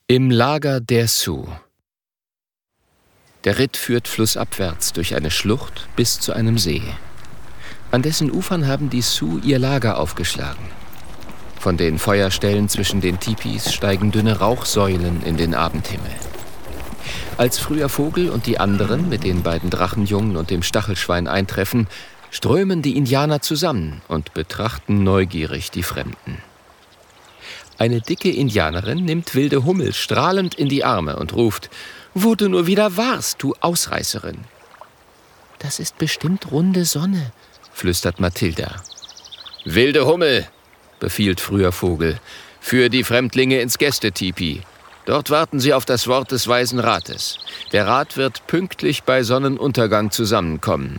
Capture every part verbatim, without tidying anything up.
Im Lager der Sioux. Der Ritt führt flussabwärts durch eine Schlucht bis zu einem See. An dessen Ufern haben die Sioux ihr Lager aufgeschlagen. Von den Feuerstellen zwischen den Tipis steigen dünne Rauchsäulen in den Abendhimmel. Als Früher Vogel und die anderen mit den beiden Drachenjungen und dem Stachelschwein eintreffen, strömen die Indianer zusammen und betrachten neugierig die Fremden. Eine dicke Indianerin nimmt Wilde Hummel strahlend in die Arme und ruft: »Wo du nur wieder warst, du Ausreißerin!« »Das ist bestimmt runde Sonne«, flüstert Mathilda. »Wilde Hummel«, befiehlt Früher Vogel, »führ die Fremdlinge ins Gästetipi. Dort warten sie auf das Wort des Weisen Rates. Der Rat wird pünktlich bei Sonnenuntergang zusammenkommen.«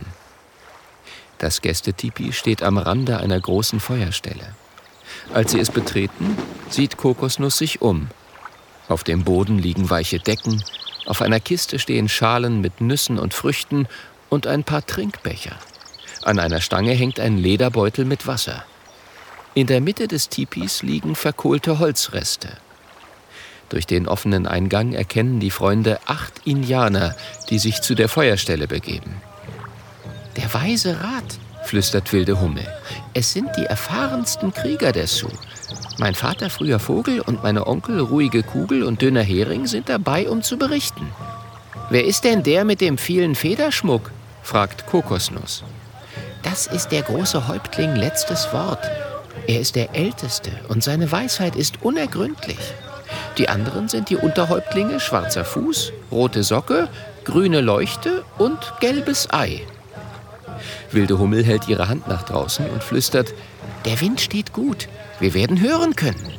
Das Gästetipi steht am Rande einer großen Feuerstelle. Als sie es betreten, sieht Kokosnuss sich um. Auf dem Boden liegen weiche Decken, auf einer Kiste stehen Schalen mit Nüssen und Früchten und ein paar Trinkbecher. An einer Stange hängt ein Lederbeutel mit Wasser. In der Mitte des Tipis liegen verkohlte Holzreste. Durch den offenen Eingang erkennen die Freunde acht Indianer, die sich zu der Feuerstelle begeben. »Der weise Rat«, flüstert Wilde Hummel. »Es sind die erfahrensten Krieger der Sioux. Mein Vater Früher Vogel und meine Onkel Ruhige Kugel und Dünner Hering sind dabei, um zu berichten.« »Wer ist denn der mit dem vielen Federschmuck?« fragt Kokosnuss. »Das ist der große Häuptling Letztes Wort. Er ist der Älteste und seine Weisheit ist unergründlich. Die anderen sind die Unterhäuptlinge Schwarzer Fuß, Rote Socke, Grüne Leuchte und Gelbes Ei.« Wilde Hummel hält ihre Hand nach draußen und flüstert: »Der Wind steht gut. Wir werden hören können.«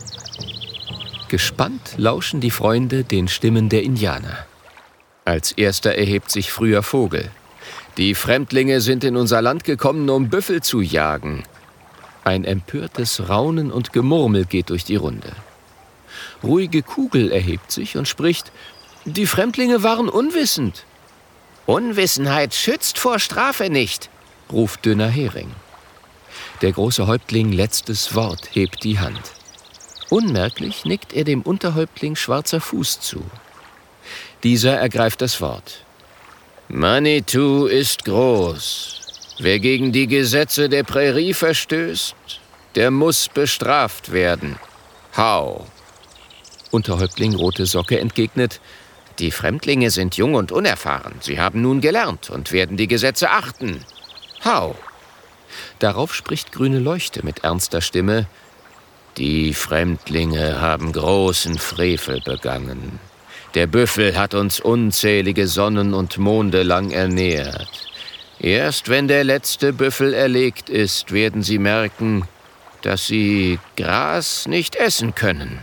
Gespannt lauschen die Freunde den Stimmen der Indianer. Als erster erhebt sich Früher Vogel. »Die Fremdlinge sind in unser Land gekommen, um Büffel zu jagen.« Ein empörtes Raunen und Gemurmel geht durch die Runde. Ruhige Kugel erhebt sich und spricht: »Die Fremdlinge waren unwissend.« »Unwissenheit schützt vor Strafe nicht«, ruft Dünner Hering. Der große Häuptling Letztes Wort hebt die Hand. Unmerklich nickt er dem Unterhäuptling Schwarzer Fuß zu. Dieser ergreift das Wort. »Manitou ist groß. Wer gegen die Gesetze der Prärie verstößt, der muss bestraft werden. Hau!« Unterhäuptling Rote Socke entgegnet: »Die Fremdlinge sind jung und unerfahren. Sie haben nun gelernt und werden die Gesetze achten. Hau!« Darauf spricht Grüne Leuchte mit ernster Stimme: »Die Fremdlinge haben großen Frevel begangen. Der Büffel hat uns unzählige Sonnen und Monde lang ernährt. Erst wenn der letzte Büffel erlegt ist, werden sie merken, dass sie Gras nicht essen können.«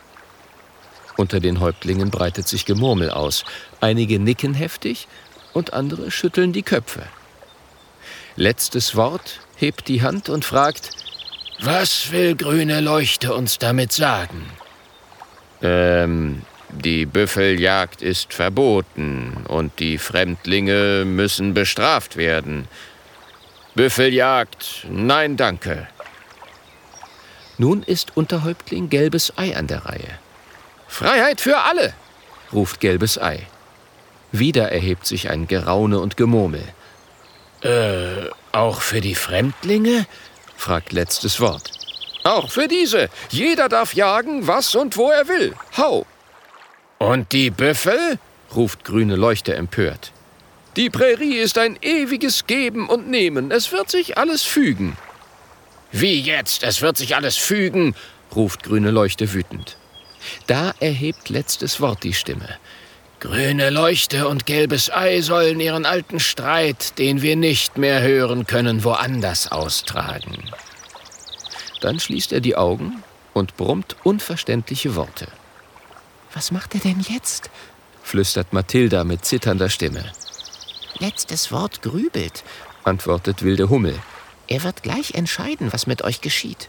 Unter den Häuptlingen breitet sich Gemurmel aus. Einige nicken heftig und andere schütteln die Köpfe. Letztes Wort hebt die Hand und fragt: »Was will Grüne Leuchte uns damit sagen?« Ähm, die Büffeljagd ist verboten und die Fremdlinge müssen bestraft werden. Büffeljagd, nein, danke.« Nun ist Unterhäuptling Gelbes Ei an der Reihe. »Freiheit für alle«, ruft Gelbes Ei. Wieder erhebt sich ein Geraune und Gemurmel. »Äh, auch für die Fremdlinge?« fragt Letztes Wort. »Auch für diese. Jeder darf jagen, was und wo er will. Hau!« »Und die Büffel?« ruft Grüne Leuchte empört. »Die Prärie ist ein ewiges Geben und Nehmen. Es wird sich alles fügen.« »Wie jetzt? Es wird sich alles fügen?« ruft Grüne Leuchte wütend. Da erhebt Letztes Wort die Stimme. »Grüne Leuchte und Gelbes Ei sollen ihren alten Streit, den wir nicht mehr hören können, woanders austragen.« Dann schließt er die Augen und brummt unverständliche Worte. »Was macht er denn jetzt?« flüstert Mathilda mit zitternder Stimme. »Letztes Wort grübelt«, antwortet Wilde Hummel. »Er wird gleich entscheiden, was mit euch geschieht.«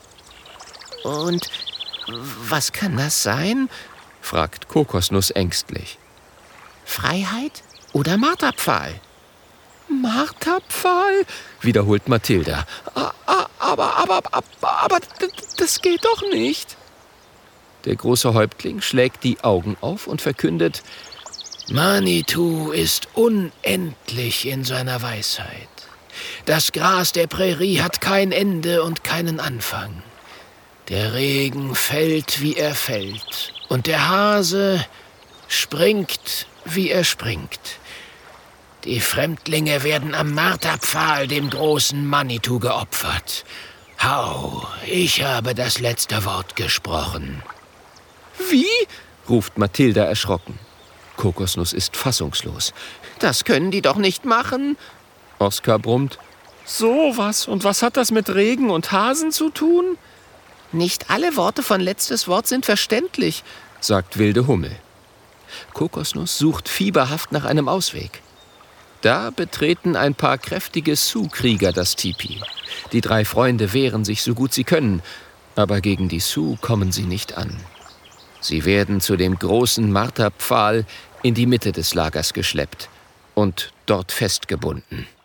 »Und was kann das sein?« fragt Kokosnuss ängstlich. »Freiheit oder Marterpfahl?« »Marterpfahl?« wiederholt Mathilda. Aber, aber, aber, aber, das geht doch nicht.« Der große Häuptling schlägt die Augen auf und verkündet: Manitou ist unendlich in seiner Weisheit. Das Gras der Prärie hat kein Ende und keinen Anfang. Der Regen fällt, wie er fällt, und der Hase springt, wie er springt. Die Fremdlinge werden am Marterpfahl dem großen Manitou geopfert. Hau, ich habe das letzte Wort gesprochen. Wie? Ruft Mathilda erschrocken. Kokosnuss ist fassungslos. Das können die doch nicht machen. Oskar brummt: So was? Und was hat das mit Regen und Hasen zu tun? Nicht alle Worte von letztes Wort sind verständlich, sagt Wilde Hummel. Kokosnuss sucht fieberhaft nach einem Ausweg. Da betreten ein paar kräftige Sioux-Krieger das Tipi. Die drei Freunde wehren sich so gut sie können, aber gegen die Sioux kommen sie nicht an. Sie werden zu dem großen Marterpfahl in die Mitte des Lagers geschleppt und dort festgebunden.